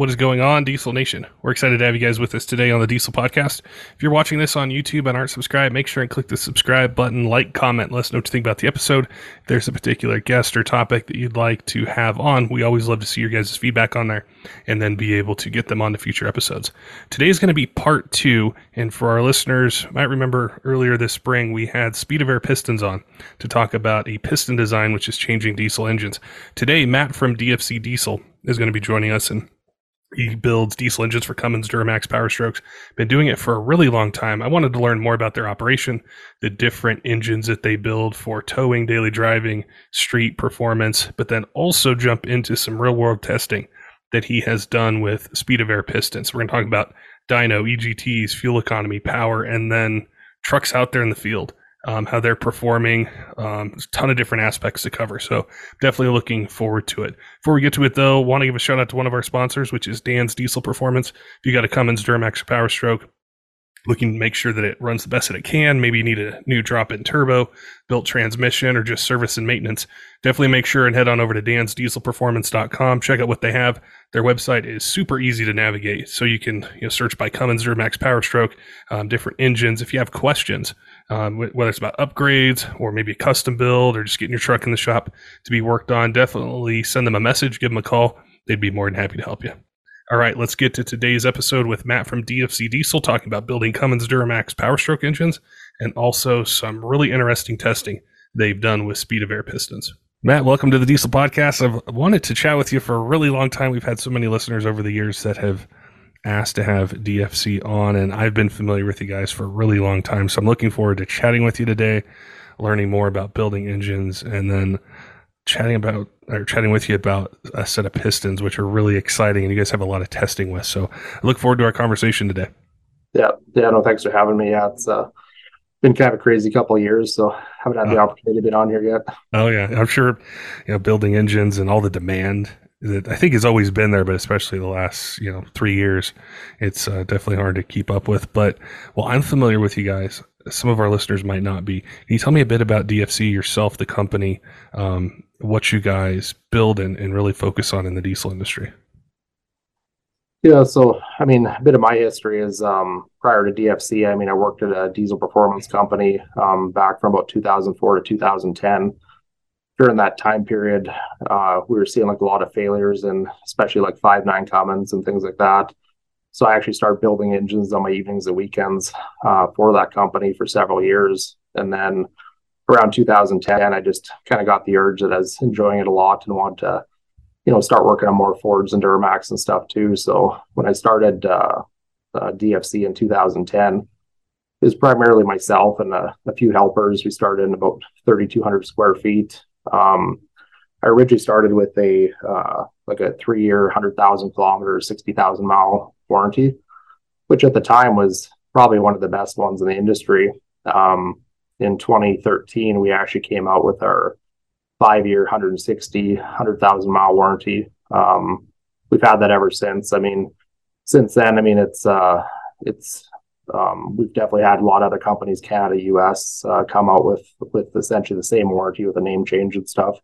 What is going on, Diesel Nation? We're excited to have you guys with us today on the Diesel Podcast. If you're watching this on YouTube and aren't subscribed, make sure and click the subscribe button, like, comment, let us know what you think about the episode. If there's a particular guest or topic that you'd like to have on, we always love to see your guys' feedback on there and then be able to get them on to future episodes. Today is going to be part 2, and for our listeners, you might remember earlier this spring, we had Speed of Air Pistons on to talk about a piston design which is changing diesel engines. Today, Matt from DFC Diesel is going to be joining us, and he builds diesel engines for Cummins Duramax Power Strokes. Been doing it for a really long time. I wanted to learn more about their operation, the different engines that they build for towing, daily driving, street performance, but then also jump into some real world testing that he has done with Speed of Air pistons. We're going to talk about dyno, EGTs, fuel economy, power, and then trucks out there in the field. How they're performing. There's a ton of different aspects to cover. So definitely looking forward to it. Before we get to it, though, want to give a shout out to one of our sponsors, which is Dan's Diesel Performance. If you got a Cummins Duramax Power Stroke, looking to make sure that it runs the best that it can, maybe you need a new drop-in turbo, built transmission, or just service and maintenance, definitely make sure and head on over to dansdieselperformance.com. Check out what they have. Their website is super easy to navigate, so you can search by Cummins Duramax Power Stroke, different engines. If you have questions, whether it's about upgrades or maybe a custom build or just getting your truck in the shop to be worked on, definitely send them a message, give them a call. They'd be more than happy to help you. All right, let's get to today's episode with Matt from DFC Diesel, talking about building Cummins Duramax Power Stroke engines and also some really interesting testing they've done with Speed of Air pistons. Matt, welcome to the Diesel Podcast. I've wanted to chat with you for a really long time. We've had so many listeners over the years that have asked to have DFC on, and I've been familiar with you guys for a really long time. So I'm looking forward to chatting with you today, learning more about building engines, and then chatting with you about a set of pistons, which are really exciting, and you guys have a lot of testing with. So I look forward to our conversation today. Yeah, no, thanks for having me. Yeah, it's been kind of a crazy couple of years, so haven't had the opportunity to be on here yet. Oh yeah, I'm sure building engines and all the demand that I think has always been there, but especially the last 3 years, it's definitely hard to keep up with. But well, I'm familiar with you guys. Some of our listeners might not be. Can you tell me a bit about DFC yourself, the company, what you guys build and really focus on in the diesel industry? Yeah, so a bit of my history is prior to DFC. I worked at a diesel performance company back from about 2004 to 2010. During that time period, we were seeing a lot of failures, and especially 5.9 Cummins and things like that. So I actually started building engines on my evenings and weekends for that company for several years. And then around 2010, I just kind of got the urge that I was enjoying it a lot and wanted to, start working on more Fords and Duramax and stuff too. So when I started DFC in 2010, it was primarily myself and a few helpers. We started in about 3,200 square feet. I originally started with a 3-year, 100,000 kilometer, 60,000 mile warranty, which at the time was probably one of the best ones in the industry. In 2013, we actually came out with our 5-year, 100,000 mile warranty. We've had that ever since. Since then, we've definitely had a lot of other companies, Canada, US, come out with essentially the same warranty with a name change and stuff.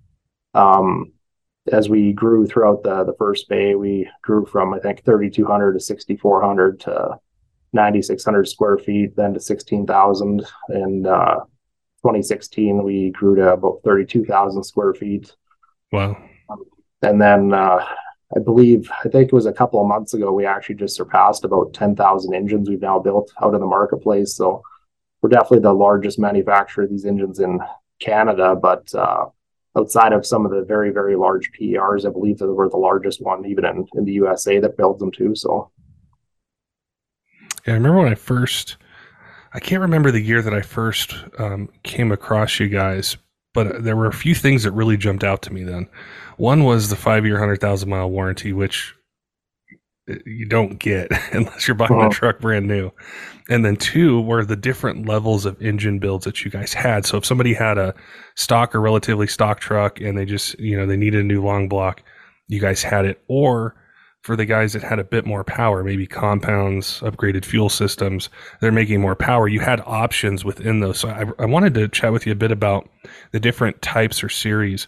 As we grew throughout the first bay, we grew from, I think, 3,200 to 6,400 to 9,600 square feet, then to 16,000. In 2016, we grew to about 32,000 square feet. Wow. And then I think it was a couple of months ago, we actually just surpassed about 10,000 engines we've now built out in the marketplace. So we're definitely the largest manufacturer of these engines in Canada, but outside of some of the very, very large PERs, I believe that we're the largest one even in the USA that builds them too. So yeah, I remember when I can't remember the year that I first came across you guys, but there were a few things that really jumped out to me then. One was the 5-year, 100,000 mile warranty, which you don't get unless you're buying a truck brand new. And then 2 were the different levels of engine builds that you guys had. So if somebody had a stock or relatively stock truck and they just, they needed a new long block, you guys had it. Or for the guys that had a bit more power, maybe compounds, upgraded fuel systems, they're making more power. You had options within those. So I wanted to chat with you a bit about the different types or series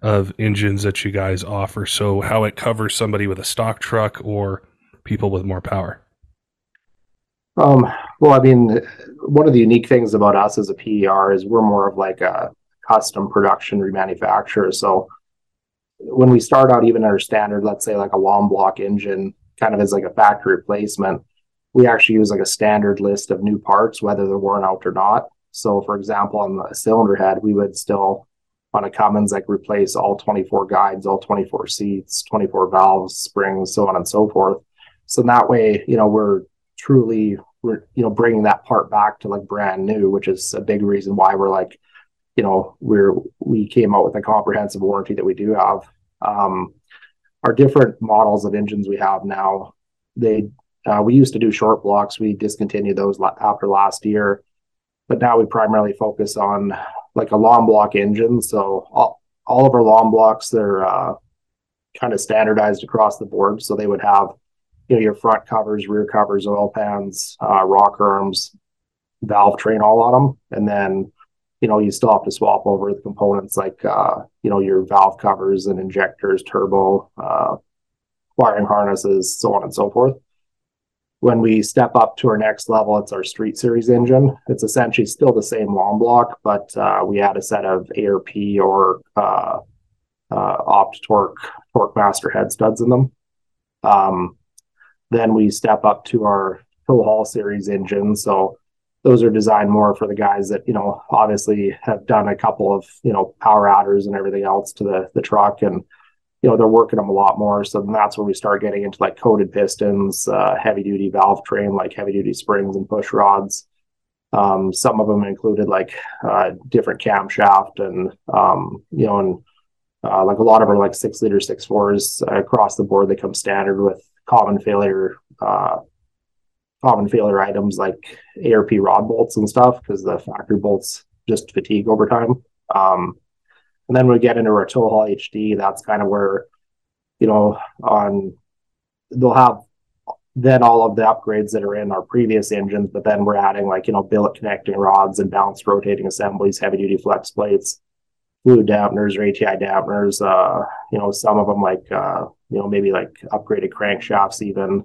of engines that you guys offer. So how it covers somebody with a stock truck or people with more power. Um, well, I mean, one of the unique things about us as a PER is we're more of like a custom production remanufacturer. So when we start out, even our standard, let's say like a long block engine, kind of as like a factory replacement, we actually use like a standard list of new parts, whether they're worn out or not. So, for example, on the cylinder head, we would still on a Cummins like replace all 24 guides, all 24 seats, 24 valves, springs, so on and so forth. So that way, we're truly bringing that part back to like brand new, which is a big reason why we're like we came out with a comprehensive warranty that we do have. Our different models of engines we have now, we used to do short blocks. We discontinued those after last year, but now we primarily focus on like a long block engine. So all of our long blocks, they're kind of standardized across the board. So they would have your front covers, rear covers, oil pans, rock arms, valve train all on them, and then you still have to swap over the components like, your valve covers and injectors, turbo, wiring harnesses, so on and so forth. When we step up to our next level, it's our Street Series engine. It's essentially still the same long block, but we add a set of ARP or Opt Torque Master head studs in them. Then we step up to our Tow Haul Series engine. So those are designed more for the guys that, obviously have done a couple of, power adders and everything else to the truck. And, they're working them a lot more. So then that's where we start getting into like coated pistons, heavy duty valve train, like heavy duty springs and push rods. Some of them included like different camshaft and, like a lot of our like 6 liter 6.4s across the board, they come standard with common failure items like ARP rod bolts and stuff because the factory bolts just fatigue over time. And then when we get into our Tow Haul HD, that's kind of where, they'll have then all of the upgrades that are in our previous engines, but then we're adding like, billet connecting rods and balanced rotating assemblies, heavy duty flex plates, fluid dampeners or ATI dampeners, some of them like, maybe like upgraded crankshafts even.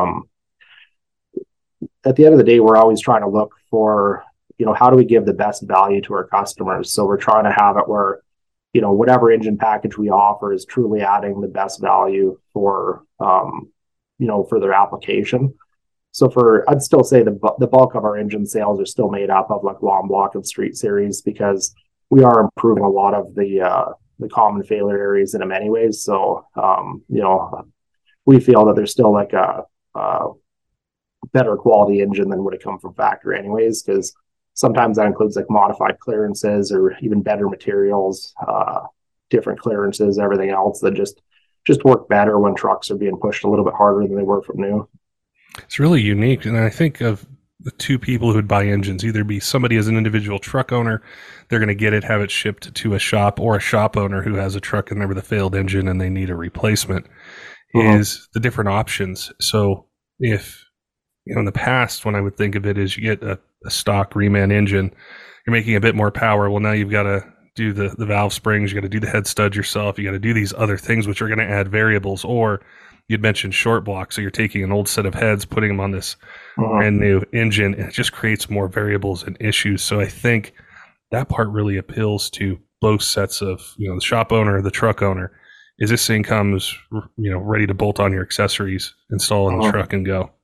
At the end of the day, we're always trying to look for, how do we give the best value to our customers? So we're trying to have it where, whatever engine package we offer is truly adding the best value for, for their application. So I'd still say the bulk of our engine sales are still made up of like long block and Street Series because we are improving a lot of the common failure areas in them anyways. So, we feel that there's still like a better quality engine than would have come from factory anyways, because sometimes that includes like modified clearances or even better materials, different clearances, everything else that just work better when trucks are being pushed a little bit harder than they were from new. It's really unique. And I think of the two people who would buy engines, either be somebody as an individual truck owner, they're going to get it, have it shipped to a shop, or a shop owner who has a truck in there with a failed engine and they need a replacement, is the different options. So if, in the past, when I would think of it is you get a stock reman engine, you're making a bit more power. Well, now you've got to do the valve springs, you got to do the head stud yourself, you got to do these other things which are going to add variables. Or you'd mentioned short block, so you're taking an old set of heads, putting them on this brand new engine, and it just creates more variables and issues. So I think that part really appeals to both sets of, the shop owner, the truck owner. Is this thing comes, ready to bolt on your accessories, install in the truck and go.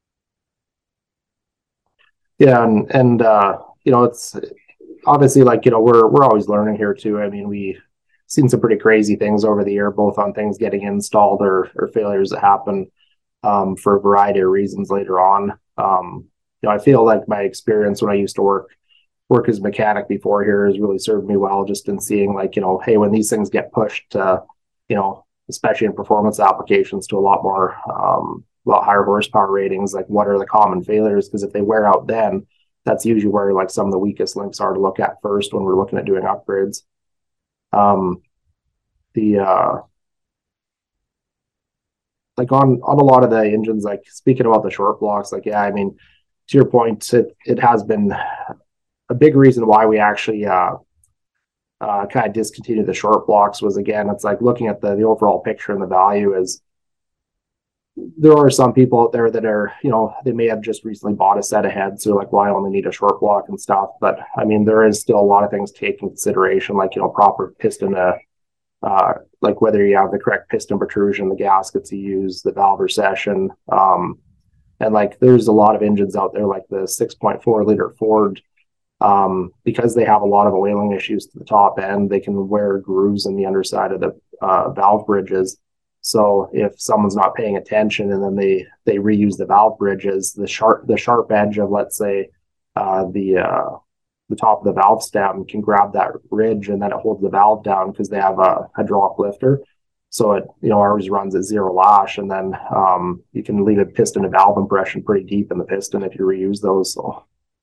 Yeah, and it's obviously like we're always learning here too. I mean, we've seen some pretty crazy things over the year, both on things getting installed or failures that happen for a variety of reasons later on. I feel like my experience when I used to work as a mechanic before here has really served me well, just in seeing like hey, when these things get pushed, especially in performance applications, to a lot higher horsepower ratings, like what are the common failures? Because if they wear out, then that's usually where like some of the weakest links are to look at first when we're looking at doing upgrades. Like on a lot of the engines, like speaking about the short blocks, like, yeah, I mean, to your point, it has been a big reason why we actually kind of discontinued the short blocks was, again, it's like looking at the overall picture, and the value is there are some people out there that are, they may have just recently bought a set of heads. So like, well, I only need a short block and stuff. But I mean, there is still a lot of things taken consideration, like, proper piston, like whether you have the correct piston protrusion, the gaskets you use, the valve recession. And like, there's a lot of engines out there, like the 6.4 liter Ford, because they have a lot of oiling issues to the top end, they can wear grooves in the underside of the valve bridges. So if someone's not paying attention and then they reuse the valve bridges, the sharp edge of, let's say, the top of the valve stem can grab that ridge, and then it holds the valve down because they have a hydraulic lifter. So it always runs at zero lash, and then you can leave a piston to valve impression pretty deep in the piston if you reuse those. So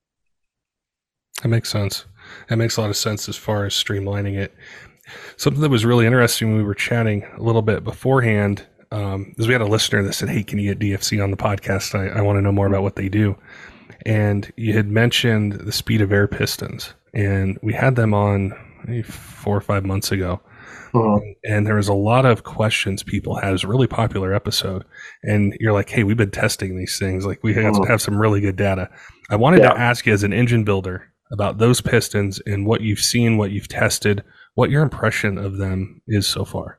that makes sense. That makes a lot of sense as far as streamlining it. Something that was really interesting when we were chatting a little bit beforehand is we had a listener that said, hey, can you get DFC on the podcast? I want to know more about what they do. And you had mentioned the Speed of Air pistons, and we had them on maybe 4 or 5 months ago. And there was a lot of questions people had. It was a really popular episode. And you're like, hey, we've been testing these things. Like, we have some really good data. I wanted to ask you, as an engine builder, about those pistons and what you've seen, what you've tested, what your impression of them is so far.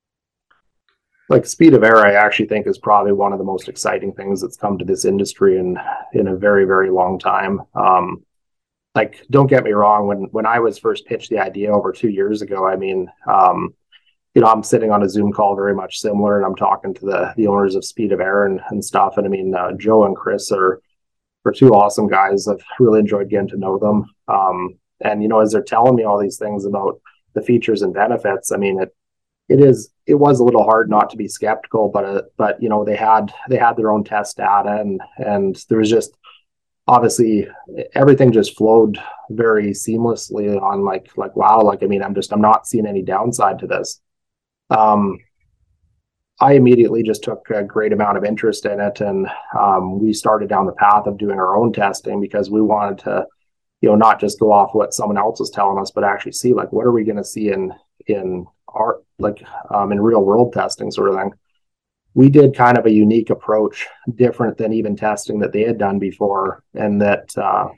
Like, Speed of Air, I actually think is probably one of the most exciting things that's come to this industry in a very, very long time. Like, don't get me wrong, when I was first pitched the idea over 2 years ago, I mean, I'm sitting on a Zoom call very much similar, and I'm talking to the owners of Speed of Air and stuff. And I mean, Joe and Chris are two awesome guys. I've really enjoyed getting to know them. And as they're telling me all these things about the features and benefits, I mean, it was a little hard not to be skeptical, but they had their own test data, and there was just, obviously, everything just flowed very seamlessly on like wow, like, I mean, I'm not seeing any downside to this. I immediately just took a great amount of interest in it, and we started down the path of doing our own testing, because we wanted to, not just go off what someone else was telling us, but actually see, like, what are we going to see in our, like, in real world testing, sort of thing. We did kind of a unique approach, different than even testing that they had done before, and that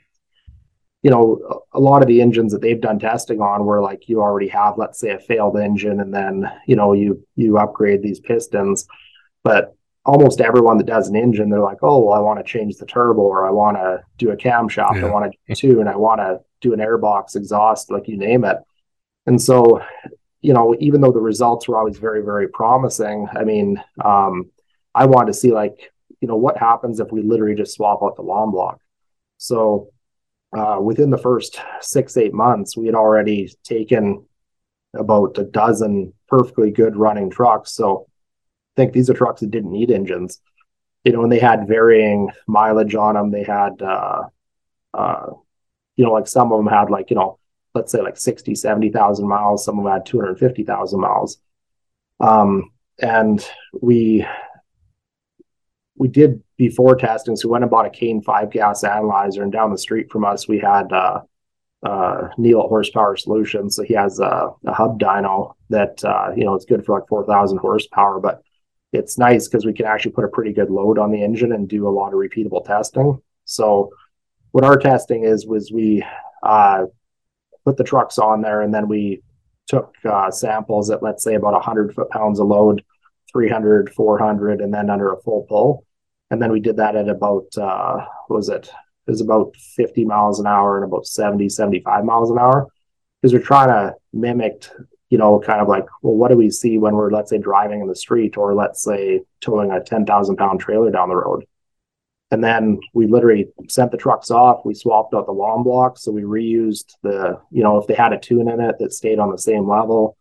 a lot of the engines that they've done testing on were like, you already have, let's say, a failed engine, and then you upgrade these pistons. But almost everyone that does an engine, they're like, oh, well, I want to change the turbo, or I want to do a camshaft, I want to tune, I want to do an airbox, exhaust, like, you name it. And so, even though the results were always very, very promising, I mean, I wanted to see, like, what happens if we literally just swap out the long block. So within the first 6-8 months, we had already taken about a dozen perfectly good running trucks. So I think these are trucks that didn't need engines, and they had varying mileage on them. They had, like, some of them had, like, let's say, like 60, 70,000 miles. Some of them had 250,000 miles. And we did before testing. So we went and bought a Kane 5 gas analyzer, and down the street from us, we had Neil at Horsepower Solutions. So he has a hub dyno that, it's good for like 4,000 horsepower, but it's nice because we can actually put a pretty good load on the engine and do a lot of repeatable testing. So what our testing was we put the trucks on there, and then we took samples at, let's say, about 100 foot-pounds of load, 300, 400, and then under a full pull. And then we did that at about, it was about 50 miles an hour and about 70, 75 miles an hour. Because we're trying to mimic, kind of like, well, what do we see when we're, let's say, driving in the street, or let's say towing a 10,000-pound trailer down the road. And then we literally sent the trucks off. We swapped out the long blocks. So we reused if they had a tune in it that stayed on the same level.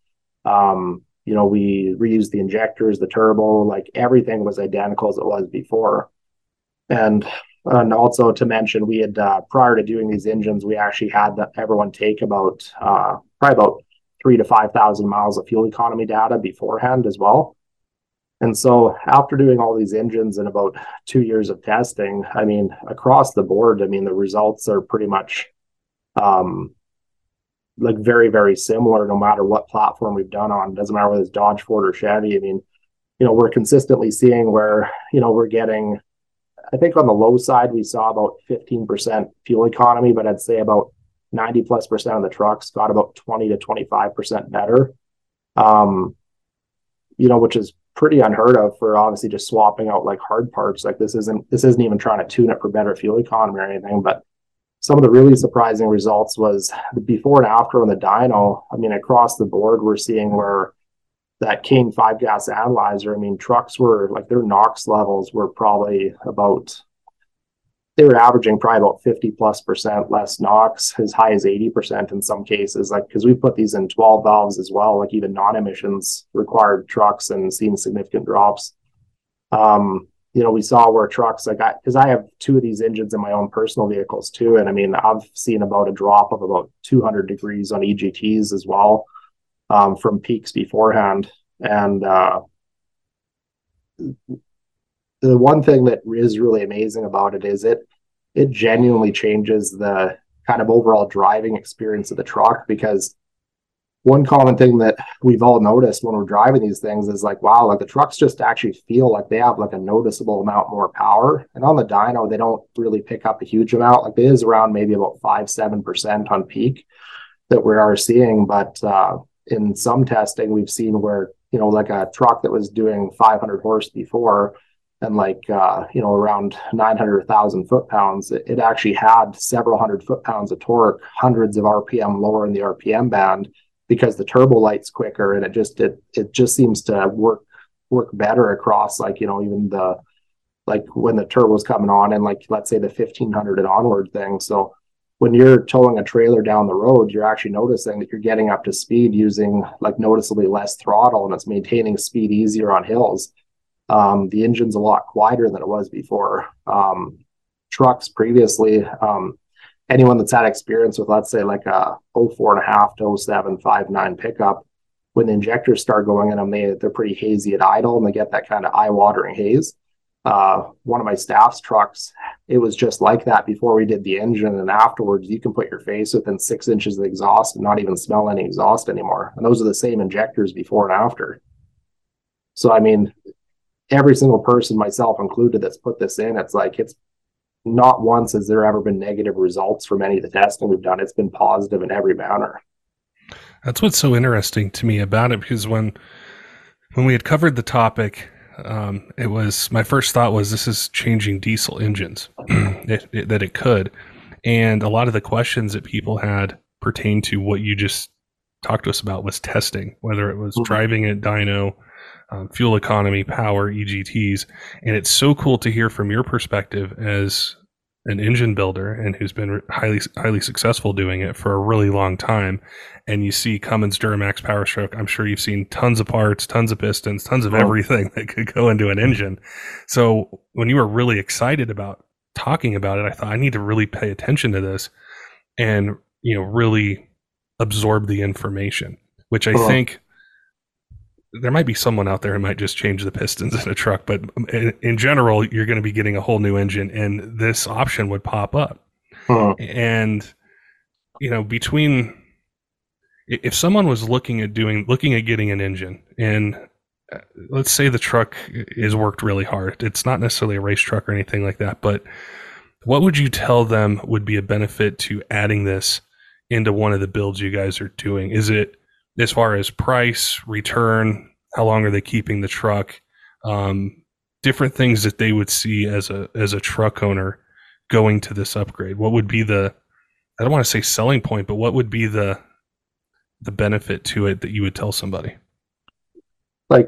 We reused the injectors, the turbo, like, everything was identical as it was before. And also to mention, we had, prior to doing these engines, we actually had everyone take about, probably about 3,000 to 5,000 miles of fuel economy data beforehand as well. And so after doing all these engines and about 2 years of testing, I mean, across the board, I mean, the results are pretty much like very, very similar no matter what platform we've done on. It doesn't matter whether it's Dodge, Ford, or Chevy. I mean, we're consistently seeing where, we're getting, I think on the low side, we saw about 15% fuel economy, but I'd say about 90+% of the trucks got about 20 to 25% better. Which is pretty unheard of for obviously just swapping out like hard parts. Like this isn't even trying to tune it for better fuel economy or anything. But some of the really surprising results was the before and after on the dyno. I mean, across the board, we're seeing where that Kane 5-gas analyzer, I mean, trucks were like their NOx levels were probably about, they were averaging probably about 50+% less NOx, as high as 80% in some cases. Like, because we put these in 12 valves as well, like even non-emissions required trucks, and seen significant drops. We saw where trucks, like, because I have 2 of these engines in my own personal vehicles too. And I mean, I've seen about a drop of about 200 degrees on EGTs as well, from peaks beforehand. And the one thing that is really amazing about it is it genuinely changes the kind of overall driving experience of the truck, because one common thing that we've all noticed when we're driving these things is like, wow, like the trucks just actually feel like they have like a noticeable amount more power. And on the dyno, they don't really pick up a huge amount. Like it is around maybe about 5-7% on peak that we are seeing. But in some testing, we've seen where, like a truck that was doing 500 horse before, and like, around 900,000 foot-pounds, it actually had several hundred foot-pounds of torque, hundreds of RPM lower in the RPM band, because the turbo light's quicker, and it just seems to work better across, like, even the, like when the turbo's coming on, and like, let's say the 1500 and onward thing. So when you're towing a trailer down the road, you're actually noticing that you're getting up to speed using like noticeably less throttle, and it's maintaining speed easier on hills. The engine's a lot quieter than it was before. Trucks previously, anyone that's had experience with, let's say, like a 04.5 to 07 5.9 pickup, when the injectors start going in them, they're pretty hazy at idle, and they get that kind of eye-watering haze. One of my staff's trucks, it was just like that before we did the engine, and afterwards you can put your face within 6 inches of the exhaust and not even smell any exhaust anymore. And those are the same injectors before and after. So I mean, every single person, myself included, that's put this in, it's like, it's not once has there ever been negative results from any of the testing we've done. It's been positive in every manner. That's what's so interesting to me about it, because when we had covered the topic, it was, my first thought was, this is changing diesel engines, that it could. And a lot of the questions that people had pertain to what you just talked to us about was testing, whether it was driving at dyno, fuel economy, power, EGTs. And it's so cool to hear from your perspective as an engine builder and who's been highly successful doing it for a really long time. And you see Cummins Duramax Power Stroke. I'm sure you've seen tons of parts, tons of pistons, tons of everything that could go into an engine. So when you were really excited about talking about it, I thought, I need to really pay attention to this and, really absorb the information, which I think there might be someone out there who might just change the pistons in a truck, but in general, you're going to be getting a whole new engine, and this option would pop up. And, between, if someone was looking at getting an engine, and let's say the truck is worked really hard, it's not necessarily a race truck or anything like that, but what would you tell them would be a benefit to adding this into one of the builds you guys are doing? Is it, as far as price, return, how long are they keeping the truck, different things that they would see as a truck owner going to this upgrade? What would be the, I don't want to say selling point, but what would be the benefit to it that you would tell somebody? I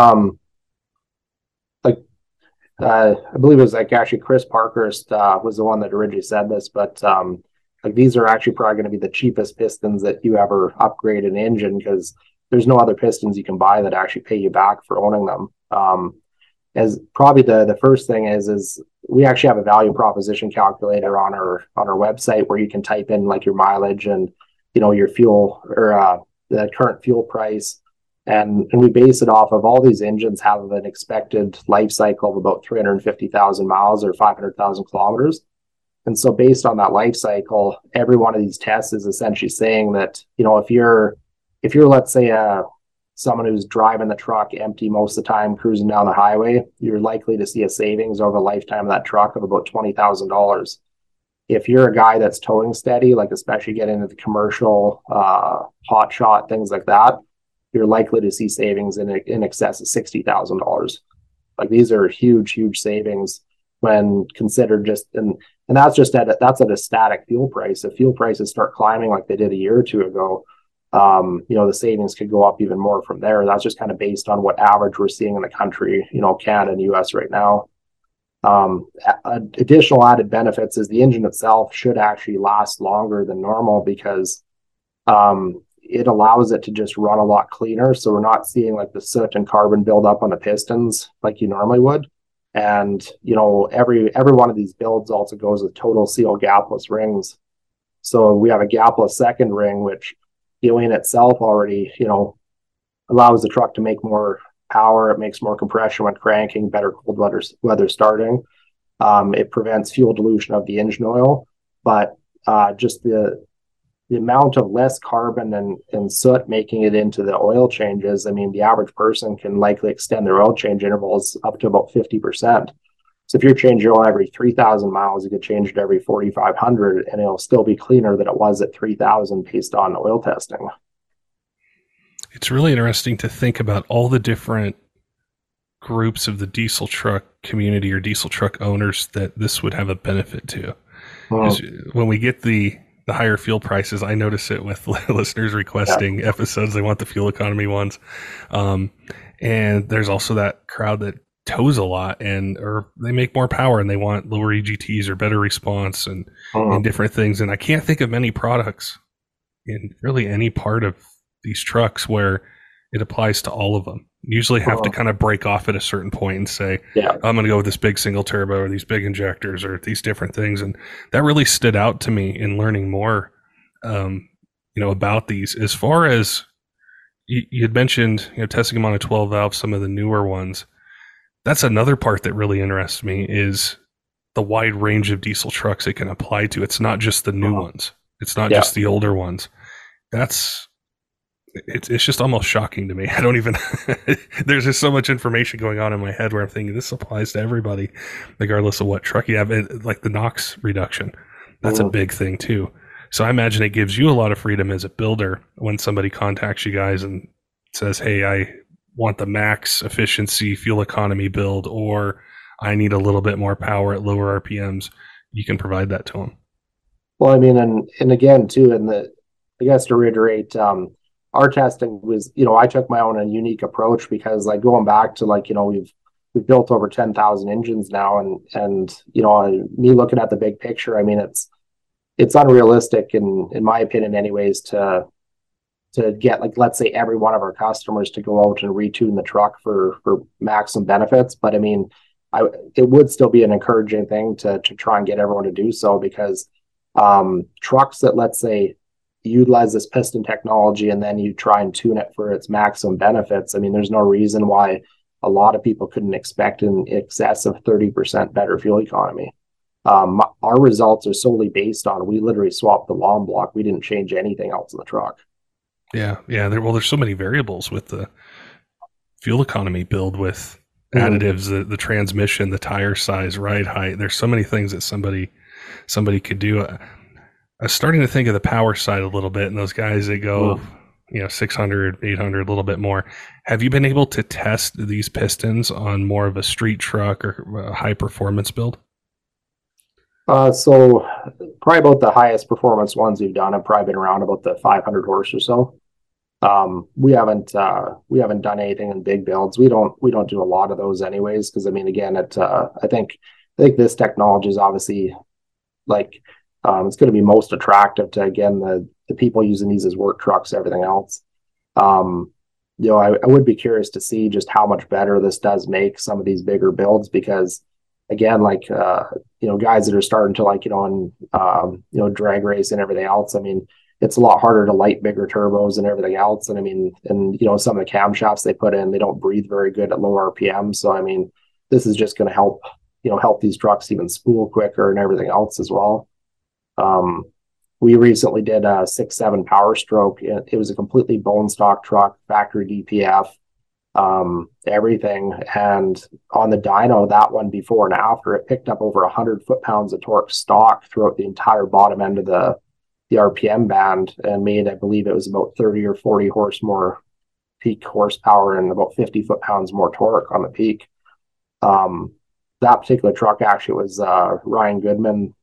believe it was like actually Chris Parkhurst was the one that originally said this, but like these are actually probably going to be the cheapest pistons that you ever upgrade an engine, because there's no other pistons you can buy that actually pay you back for owning them. As probably the first thing is we actually have a value proposition calculator on our website where you can type in like your mileage and your fuel or the current fuel price, and we base it off of all these engines have an expected life cycle of about 350,000 miles or 500,000 kilometers. And so based on that life cycle, every one of these tests is essentially saying that, if you're let's say someone who's driving the truck empty most of the time, cruising down the highway, you're likely to see a savings over the lifetime of that truck of about $20,000. If you're a guy that's towing steady, like especially getting into the commercial, hot shot, things like that, you're likely to see savings in excess of $60,000. Like these are huge, huge savings when considered and that's just that's at a static fuel price. If fuel prices start climbing like they did a year or two ago, the savings could go up even more from there. That's just kind of based on what average we're seeing in the country, Canada and US right now. Additional added benefits is the engine itself should actually last longer than normal because it allows it to just run a lot cleaner. So we're not seeing like the soot and carbon build up on the pistons like you normally would. And, every one of these builds also goes with total seal gapless rings. So we have a gapless second ring, which in itself already, allows the truck to make more power. It makes more compression when cranking, better cold weather starting. It prevents fuel dilution of the engine oil, but just the amount of less carbon and soot making it into the oil changes, the average person can likely extend their oil change intervals up to about 50%. So if you're changing your oil every 3,000 miles, you could change it every 4,500 and it'll still be cleaner than it was at 3,000 based on oil testing. It's really interesting to think about all the different groups of the diesel truck community or diesel truck owners that this would have a benefit to. When we get the higher fuel prices, I notice it with listeners requesting episodes. They want the fuel economy ones. And there's also that crowd that tows a lot or they make more power and they want lower EGTs or better response and different things. And I can't think of many products in really any part of these trucks where it applies to all of them. You usually have to kind of break off at a certain point and say, I'm going to go with this big single turbo or these big injectors or these different things. And that really stood out to me in learning more, about these. As far as you had mentioned, testing them on a 12 valve, some of the newer ones. That's another part that really interests me is the wide range of diesel trucks it can apply to. It's not just the new ones. It's not just the older ones. It's just almost shocking to me. I don't even, there's just so much information going on in my head where I'm thinking this applies to everybody, regardless of what truck you have. Like the NOx reduction, that's a big thing too. So I imagine it gives you a lot of freedom as a builder when somebody contacts you guys and says, hey, I want the max efficiency fuel economy build, or I need a little bit more power at lower RPMs. You can provide that to them. Well, and again too, I guess to reiterate, our testing was, I took my own unique approach because like going back to we've built over 10,000 engines now and me looking at the big picture, it's unrealistic in my opinion anyways to get let's say every one of our customers to go out and retune the truck for maximum benefits. But it would still be an encouraging thing to try and get everyone to do so because trucks that let's say utilize this piston technology and then you try and tune it for its maximum benefits. There's no reason why a lot of people couldn't expect in excess of 30% better fuel economy. Our results are solely based on, we literally swapped the long block. We didn't change anything else in the truck. Yeah. There's so many variables with the fuel economy build with additives, the transmission, the tire size, ride height. There's so many things that somebody could do. I was starting to think of the power side a little bit and those guys that go, 600, 800, a little bit more. Have you been able to test these pistons on more of a street truck or a high performance build? So probably about the highest performance ones we've done have probably been around about the 500 horse or so. We haven't done anything in big builds. We don't do a lot of those anyways. Cause again, I think this technology is obviously it's going to be most attractive to, again, the people using these as work trucks, everything else. I would be curious to see just how much better this does make some of these bigger builds because, again, guys that are starting to drag race and everything else. It's a lot harder to light bigger turbos and everything else. And some of the camshafts they put in, they don't breathe very good at low RPM. So, this is just going to help help these trucks even spool quicker and everything else as well. Um, we recently did a 6.7 Power Stroke. It was a completely bone stock truck, factory DPF, everything. And on the dyno, that one before and after, it picked up over 100 foot-pounds of torque stock throughout the entire bottom end of the RPM band, and made, I believe it was about 30 or 40 horse more peak horsepower and about 50 foot-pounds more torque on the peak. That particular truck actually was Ryan Goodman,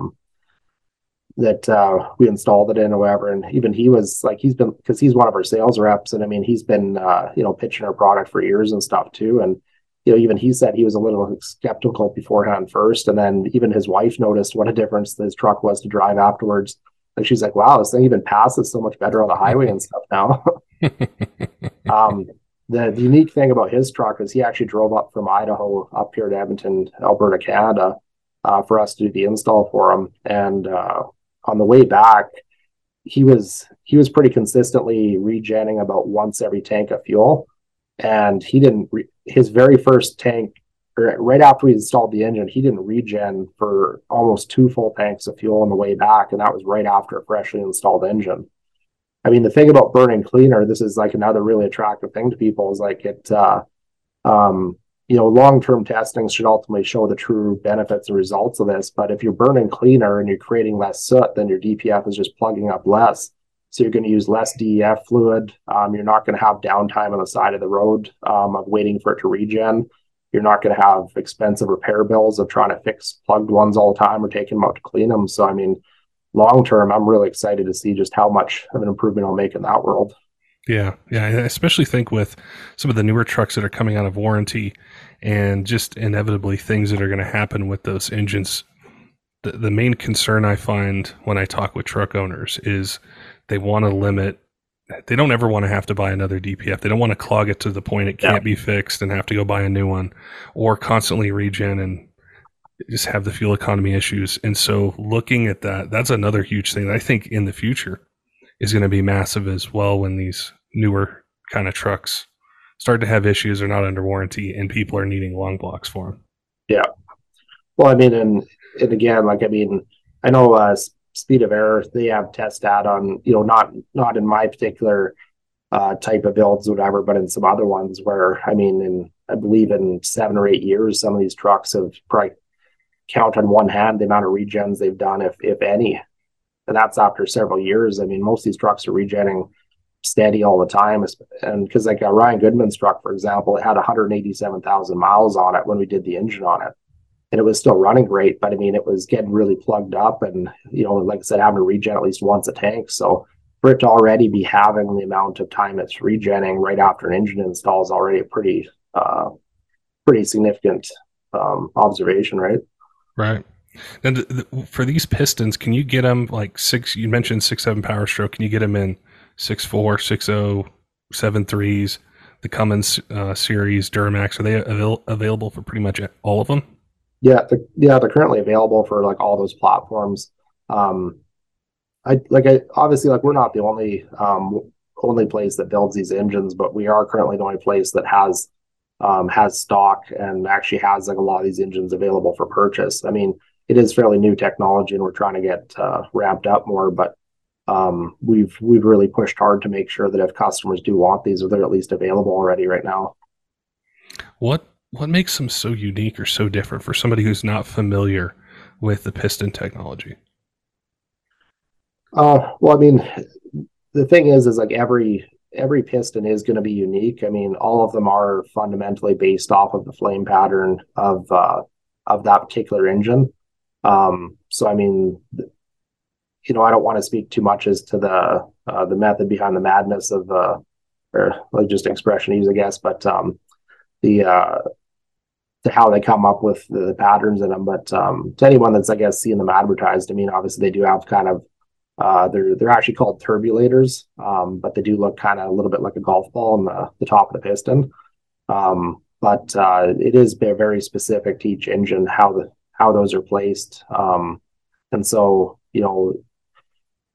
that we installed it in or whatever. And even he was like, because he's one of our sales reps. And I mean, he's been, pitching our product for years and stuff too. And, even he said he was a little skeptical beforehand first. And then even his wife noticed what a difference this truck was to drive afterwards. Like, she's like, wow, this thing even passes so much better on the highway and stuff now. The unique thing about his truck is he actually drove up from Idaho up here to Edmonton, Alberta, Canada, for us to do the install for him. And on the way back, he was pretty consistently regenning about once every tank of fuel. And he didn't his very first tank, or right after we installed the engine, he didn't regen for almost 2 full tanks of fuel on the way back, and that was right after a freshly installed engine. I mean, the thing about burning cleaner, this is like another really attractive thing to people, is like long-term testing should ultimately show the true benefits and results of this. But if you're burning cleaner and you're creating less soot, then your DPF is just plugging up less. So you're going to use less DEF fluid. You're not going to have downtime on the side of the road of waiting for it to regen. You're not going to have expensive repair bills of trying to fix plugged ones all the time or taking them out to clean them. So, I mean, long term, I'm really excited to see just how much of an improvement I'll make in that world. Yeah, yeah. I especially think with some of the newer trucks that are coming out of warranty, and just inevitably things that are going to happen with those engines. The main concern I find when I talk with truck owners is they want to limit. They don't ever want to have to buy another DPF. They don't want to clog it to the point it can't be fixed and have to go buy a new one, or constantly regen and just have the fuel economy issues. And so looking at that, that's another huge thing that I think in the future is going to be massive as well, when these newer kind of trucks start to have issues, are not under warranty, and people are needing long blocks for them. Yeah. Well, I mean, and again, like, I mean, I know Speed of Air, they have test data on, not in my particular type of builds, whatever, but in some other ones where, I mean, I believe in 7 or 8 years, some of these trucks have probably count on one hand the amount of regens they've done, if any. And that's after several years. I mean, most of these trucks are regenning steady all the time. And because, like, Ryan Goodman's truck, for example, it had 187,000 miles on it when we did the engine on it. And it was still running great, but I mean, it was getting really plugged up and, like I said, having to regen at least once a tank. So for it to already be having the amount of time it's regenning right after an engine install is already a pretty significant observation, right? Right. And for these pistons, can you get them like you mentioned 6.7 Power Stroke, can you get them in 6.4, 6.0, 7.3s, the Cummins series, Duramax? Are they available for pretty much all of them? Yeah, they're currently available for like all those platforms. Obviously, like, we're not the only place that builds these engines, but we are currently the only place that has stock and actually has like a lot of these engines available for purchase. I mean, it is fairly new technology, and we're trying to get ramped up more, but we've really pushed hard to make sure that if customers do want these, they're at least available already right now. What makes them so unique or so different for somebody who's not familiar with the piston technology? Well, I mean, the thing is like every piston is going to be unique. I mean, all of them are fundamentally based off of the flame pattern of that particular engine. So, I mean, I don't want to speak too much as to the method behind the madness of or like just expression use, I guess, but the to how they come up with the patterns in them. But to anyone that's, I guess, seeing them advertised, I mean, obviously they do have kind of they're actually called turbulators, but they do look kind of a little bit like a golf ball on the top of the piston. But it is very specific to each engine how those are placed. And so,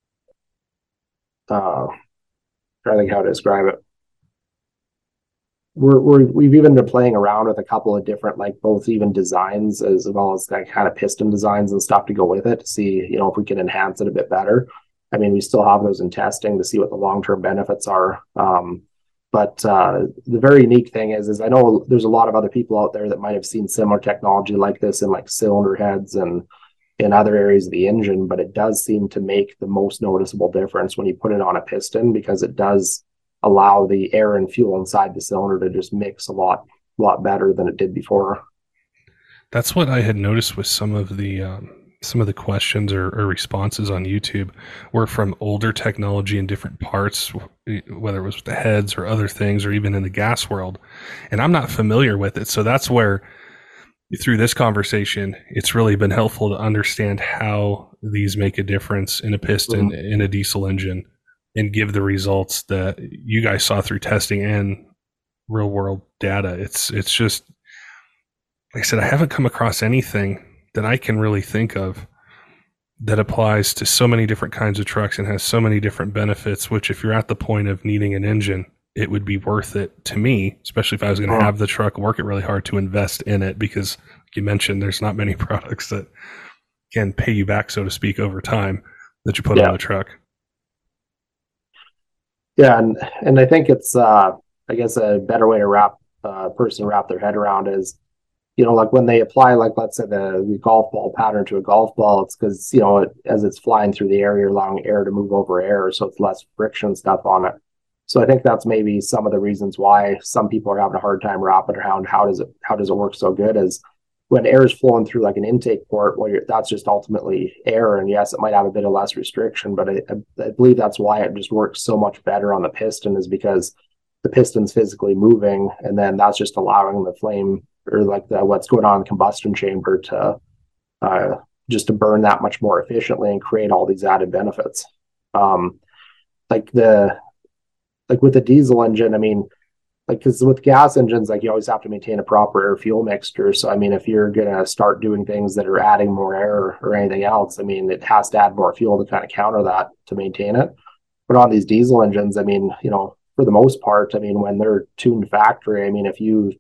trying to think how to describe it. we've even been playing around with a couple of different, like both even designs as well as like kind of piston designs and stuff to go with it to see, if we can enhance it a bit better. I mean, we still have those in testing to see what the long-term benefits are. But the very unique thing is I know there's a lot of other people out there that might have seen similar technology like this in like cylinder heads and in other areas of the engine, but it does seem to make the most noticeable difference when you put it on a piston, because it does allow the air and fuel inside the cylinder to just mix a lot better than it did before. That's what I had noticed with some of the questions or responses on YouTube were from older technology in different parts, whether it was with the heads or other things, or even in the gas world. And I'm not familiar with it. So that's where, through this conversation, it's really been helpful to understand how these make a difference in a piston, in a diesel engine, and give the results that you guys saw through testing and real world data. It's just, like I said, I haven't come across anything that I can really think of that applies to so many different kinds of trucks and has so many different benefits, which if you're at the point of needing an engine, it would be worth it to me, especially if I was going to have the truck, work it really hard to invest in it, because like you mentioned, there's not many products that can pay you back, so to speak, over time that you put on the truck. Yeah. And I think it's, I guess a better way to wrap their head around is, like when they apply, like let's say the golf ball pattern to a golf ball, it's because, as it's flying through the air, you're allowing air to move over air. So it's less friction stuff on it. So I think that's maybe some of the reasons why some people are having a hard time wrapping around how does it work so good, is when air is flowing through like an intake port, that's just ultimately air. And yes, it might have a bit of less restriction, but I believe that's why it just works so much better on the piston, is because the piston's physically moving, and then that's just allowing the flame, or like what's going on in the combustion chamber, to just to burn that much more efficiently and create all these added benefits. Like with the diesel engine, I mean, like, because with gas engines, like you always have to maintain a proper air fuel mixture. So I mean, if you're gonna start doing things that are adding more air or anything else, I mean, it has to add more fuel to kind of counter that to maintain it. But on these diesel engines, I mean, for the most part, I mean, when they're tuned factory, I mean, if you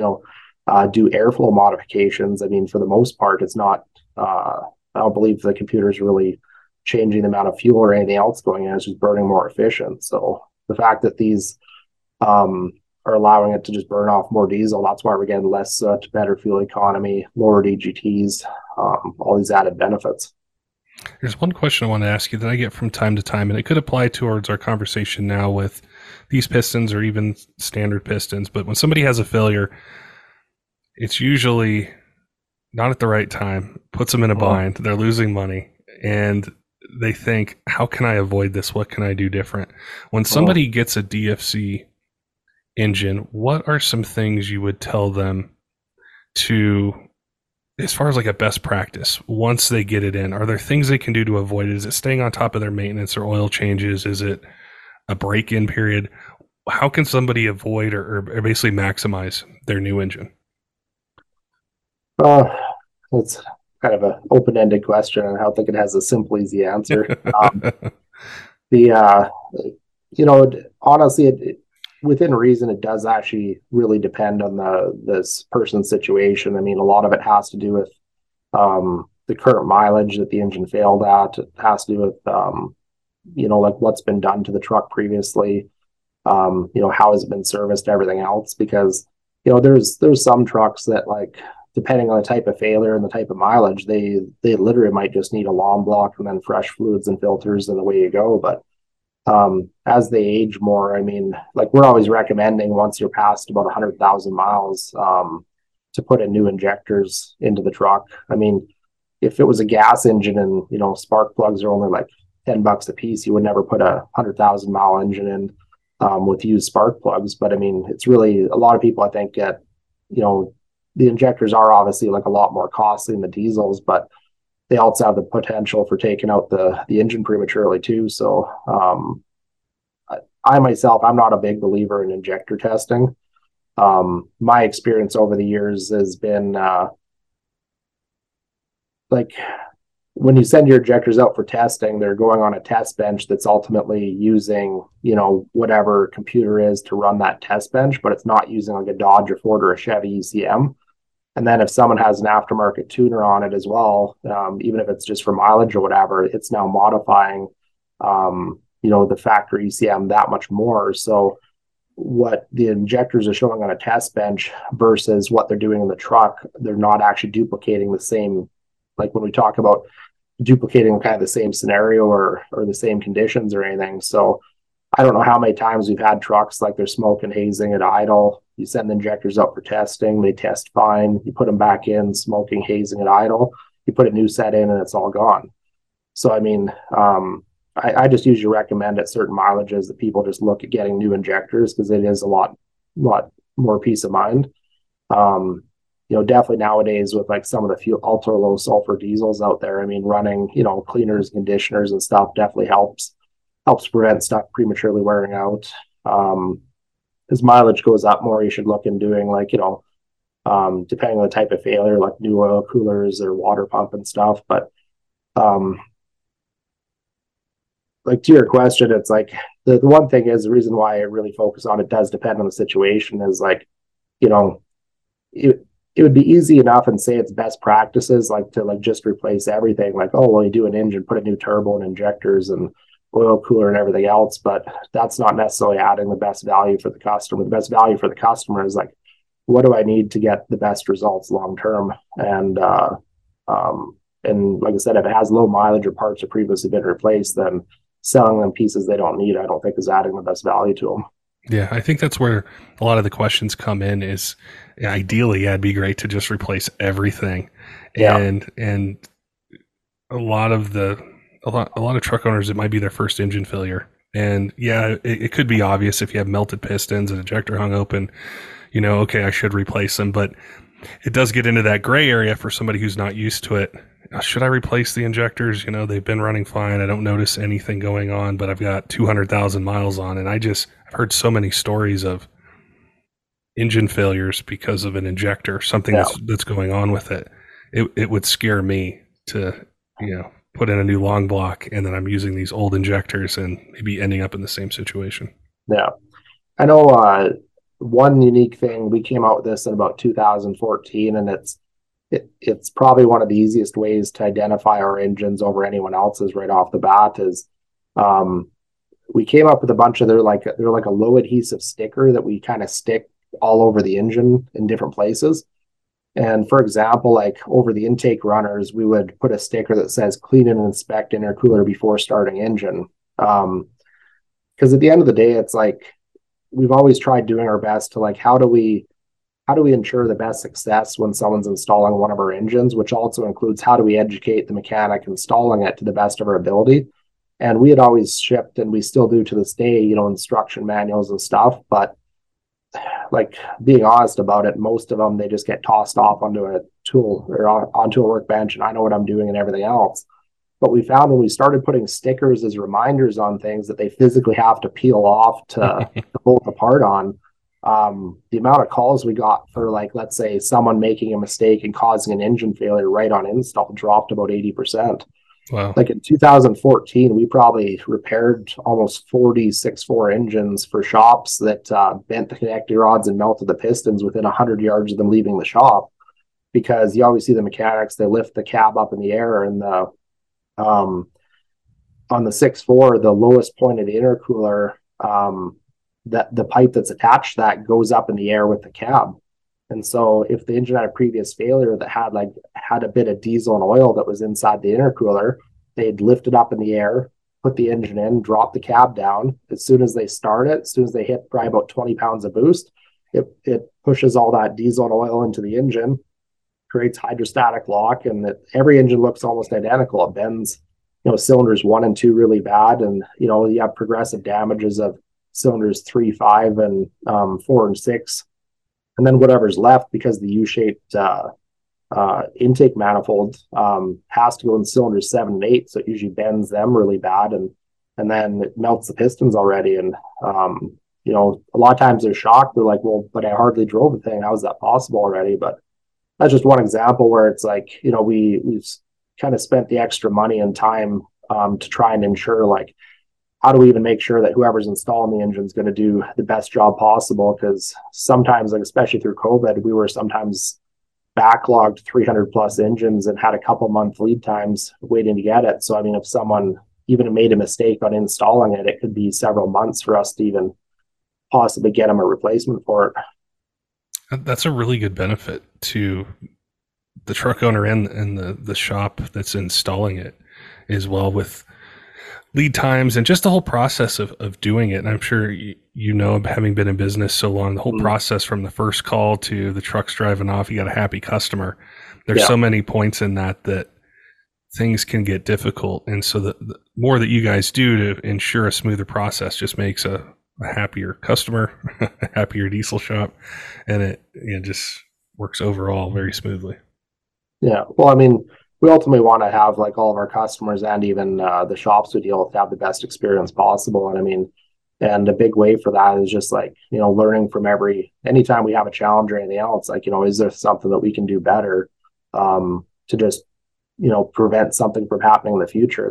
do airflow modifications, I mean, for the most part, it's not. I don't believe the computer's really changing the amount of fuel or anything else going in. It's just burning more efficient. So the fact that these are allowing it to just burn off more diesel, that's why we're getting less better fuel economy, lower EGTs, all these added benefits. There's one question I want to ask you that I get from time to time, and it could apply towards our conversation now with these pistons or even standard pistons. But when somebody has a failure, it's usually not at the right time, puts them in a bind, they're losing money, and they think, how can I avoid this? What can I do different? When somebody gets a DFC engine, what are some things you would tell them to, as far as like a best practice, once they get it in? Are there things they can do to avoid it? Is it staying on top of their maintenance or oil changes? Is it a break-in period? How can somebody avoid or basically maximize their new engine? It's kind of an open-ended question, and I don't think it has a simple, easy answer. Honestly, within reason, it does actually really depend on this person's situation. I mean, a lot of it has to do with the current mileage that the engine failed at. It has to do with like what's been done to the truck previously. How has it been serviced, everything else, because there's some trucks that, like, depending on the type of failure and the type of mileage, they literally might just need a long block and then fresh fluids and filters and away you go. But as they age more, I mean, like, we're always recommending once you're past about 100,000 miles to put in new injectors into the truck. I mean, if it was a gas engine and spark plugs are only like $10 a piece, you would never put a 100,000-mile engine in with used spark plugs. But I mean, it's really, a lot of people, I think, get the injectors are obviously like a lot more costly than the diesels, but they also have the potential for taking out the engine prematurely too. So I myself, I'm not a big believer in injector testing. My experience over the years has been like, when you send your injectors out for testing, they're going on a test bench that's ultimately using, whatever computer is to run that test bench, but it's not using like a Dodge or Ford or a Chevy ECM. And then if someone has an aftermarket tuner on it as well, even if it's just for mileage or whatever, it's now modifying, the factory ECM that much more. So what the injectors are showing on a test bench versus what they're doing in the truck, they're not actually duplicating the same, like when we talk about duplicating kind of the same scenario or the same conditions or anything. So I don't know how many times we've had trucks like they're smoking, hazing at idle. You send the injectors out for testing, they test fine. You put them back in, smoking, hazing at idle. You put a new set in, and it's all gone. So I mean, I just usually recommend at certain mileages that people just look at getting new injectors because it is a lot more peace of mind. Definitely nowadays with like some of the fuel ultra low sulfur diesels out there, I mean, running, cleaners, conditioners and stuff definitely helps prevent stuff prematurely wearing out. As mileage goes up more, you should look in doing like, depending on the type of failure, like new oil coolers or water pump and stuff. But like to your question, it's like the one thing is the reason why I really focus on it does depend on the situation is like, it would be easy enough and say it's best practices, like to like just replace everything. Like, oh, well, you do an engine, put a new turbo and injectors and oil cooler and everything else, but that's not necessarily adding the best value for the customer. The best value for the customer is like, what do I need to get the best results long term? And like I said, if it has low mileage or parts have previously been replaced, then selling them pieces they don't need, I don't think is adding the best value to them. Yeah, I think that's where a lot of the questions come in is ideally it'd be great to just replace everything. Yeah. And a lot of truck owners, it might be their first engine failure. And yeah, it could be obvious if you have melted pistons and ejector hung open, okay, I should replace them, but it does get into that gray area for somebody who's not used to it. Should I replace the injectors? They've been running fine. I don't notice anything going on, but I've got 200,000 miles on. And I've heard so many stories of engine failures because of an injector, something that's going on with it. It would scare me to, put in a new long block and then I'm using these old injectors and maybe ending up in the same situation. Yeah. I know one unique thing, we came out with this in about 2014, and it's probably one of the easiest ways to identify our engines over anyone else's right off the bat is we came up with a bunch of they're like a low adhesive sticker that we kind of stick all over the engine in different places. And for example, like over the intake runners, we would put a sticker that says clean and inspect intercooler before starting engine. Because at the end of the day, it's like we've always tried doing our best to like how do we ensure the best success when someone's installing one of our engines, which also includes how do we educate the mechanic installing it to the best of our ability. And we had always shipped, and we still do to this day, instruction manuals and stuff. But like being honest about it, most of them, they just get tossed off onto a tool or onto a workbench, and I know what I'm doing and everything else. But we found when we started putting stickers as reminders on things that they physically have to peel off to bolt apart on, the amount of calls we got for like, let's say someone making a mistake and causing an engine failure right on install dropped about 80%. Wow. Like in 2014, we probably repaired almost 40 6.4 engines for shops that bent the connecting rods and melted the pistons within 100 yards of them leaving the shop. Because you always see the mechanics, they lift the cab up in the air, and on the 6.4, the lowest point of the intercooler, that the pipe that's attached to that goes up in the air with the cab. And so if the engine had a previous failure that had a bit of diesel and oil that was inside the intercooler, they'd lift it up in the air, put the engine in, drop the cab down. As soon as they start it, as soon as they hit probably about 20 pounds of boost, it pushes all that diesel and oil into the engine, creates hydrostatic lock, and every engine looks almost identical. It bends, cylinders 1 and 2 really bad, and you have progressive damages of cylinders 3, 5, and 4 and 6. And then whatever's left, because the U-shaped intake manifold has to go in cylinders 7 and 8, so it usually bends them really bad, and then it melts the pistons already. And a lot of times they're shocked. They're like, "Well, but I hardly drove the thing. How is that possible already?" But that's just one example where it's like, we've kind of spent the extra money and time to try and ensure, like, how do we even make sure that whoever's installing the engine is going to do the best job possible? Because sometimes, like especially through COVID, we were sometimes backlogged 300 plus engines and had a couple month lead times waiting to get it. So I mean, if someone even made a mistake on installing it, it could be several months for us to even possibly get them a replacement for it. That's a really good benefit to the truck owner and the shop that's installing it as well, with lead times and just the whole process of doing it. And I'm sure you know, having been in business so long, the whole process from the first call to the truck's driving off, you got a happy customer. There's so many points in that things can get difficult. And so the more that you guys do to ensure a smoother process just makes a happier customer, a happier diesel shop, and it just works overall very smoothly. Yeah. Well, I mean, we ultimately want to have like all of our customers and even the shops we deal with have the best experience possible. And I mean, and a big way for that is just like, learning from anytime we have a challenge or anything else, like, is there something that we can do better to just, prevent something from happening in the future?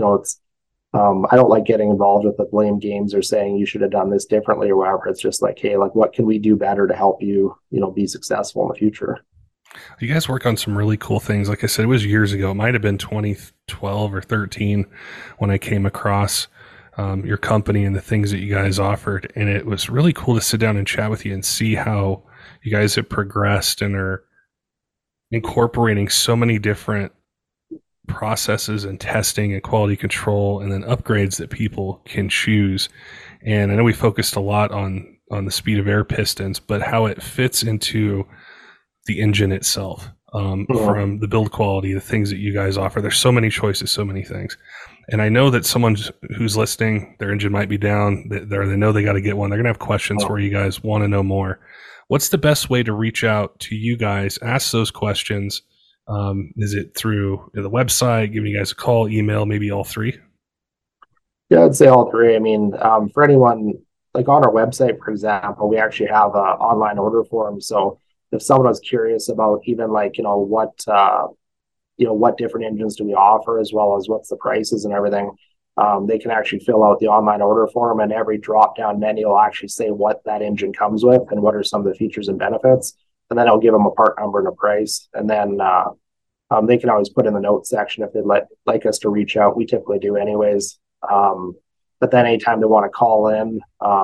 I don't like getting involved with the blame games or saying you should have done this differently or whatever. It's just like, hey, like, what can we do better to help you, be successful in the future? You guys work on some really cool things. Like I said, it was years ago. It might have been 2012 or 13 when I came across your company and the things that you guys offered. And it was really cool to sit down and chat with you and see how you guys have progressed and are incorporating so many different processes and testing and quality control and then upgrades that people can choose. And I know we focused a lot on the speed of air pistons, but how it fits into the engine itself, from the build quality, the things that you guys offer. There's so many choices, so many things. And I know that someone who's listening, their engine might be down, they know they got to get one. They're going to have questions for you guys, want to know more. What's the best way to reach out to you guys, ask those questions? Is it through the website, giving you guys a call, email, maybe all three? Yeah, I'd say all three. I mean, for anyone, like on our website, for example, we actually have an online order form. So if someone was curious about even like, what different engines do we offer, as well as what's the prices and everything, they can actually fill out the online order form, and every drop down menu will actually say what that engine comes with and what are some of the features and benefits. And then I'll give them a part number and a price. And then they can always put in the notes section if they'd like us to reach out. We typically do anyways. But then anytime they want to call in,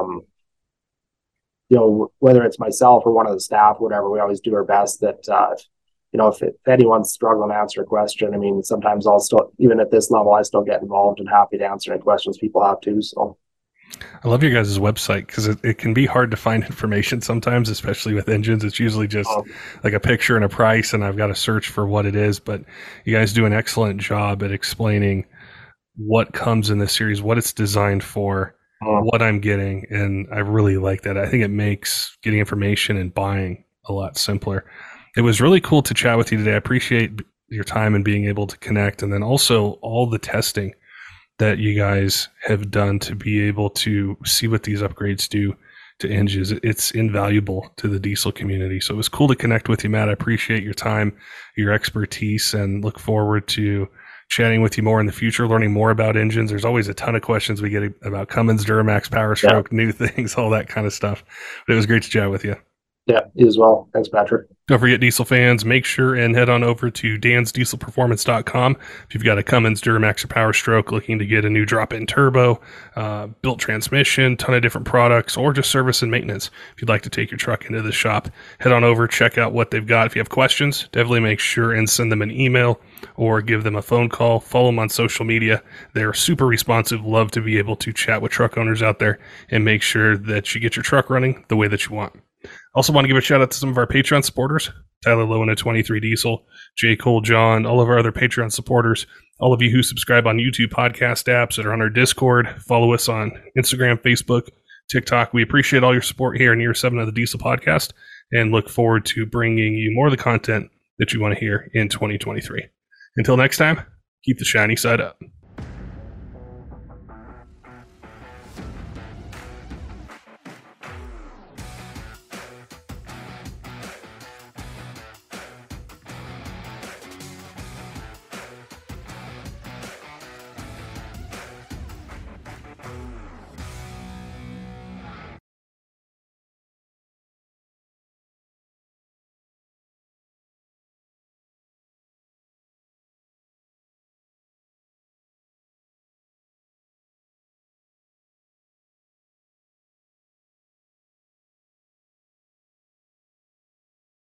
whether it's myself or one of the staff, whatever, we always do our best that, if anyone's struggling to answer a question, I mean, sometimes I'll still, even at this level, I still get involved and happy to answer any questions people have too. So I love your guys' website because it can be hard to find information sometimes, especially with engines. It's usually just like a picture and a price, and I've got to search for what it is. But you guys do an excellent job at explaining what comes in this series, what it's designed for, what I'm getting, and I really like that. I think it makes getting information and buying a lot simpler. It was really cool to chat with you today. I appreciate your time and being able to connect, and then also all the testing that you guys have done to be able to see what these upgrades do to engines. It's invaluable to the diesel community. So it was cool to connect with you, Matt. I appreciate your time, your expertise, and look forward to chatting with you more in the future, learning more about engines. There's always a ton of questions we get about Cummins, Duramax, Power Stroke, new things, all that kind of stuff. But it was great to chat with you. Yeah, you as well. Thanks, Patrick. Don't forget, diesel fans, make sure and head on over to dansdieselperformance.com. If you've got a Cummins, Duramax, or Power Stroke looking to get a new drop-in turbo, built transmission, ton of different products, or just service and maintenance. If you'd like to take your truck into the shop, head on over, check out what they've got. If you have questions, definitely make sure and send them an email or give them a phone call. Follow them on social media. They're super responsive. Love to be able to chat with truck owners out there and make sure that you get your truck running the way that you want. Also want to give a shout out to some of our Patreon supporters, Tyler Lowen at 23 Diesel, J. Cole John, all of our other Patreon supporters, all of you who subscribe on YouTube podcast apps that are on our Discord, follow us on Instagram, Facebook, TikTok. We appreciate all your support here in year 7 of the Diesel Podcast and look forward to bringing you more of the content that you want to hear in 2023. Until next time, keep the shiny side up.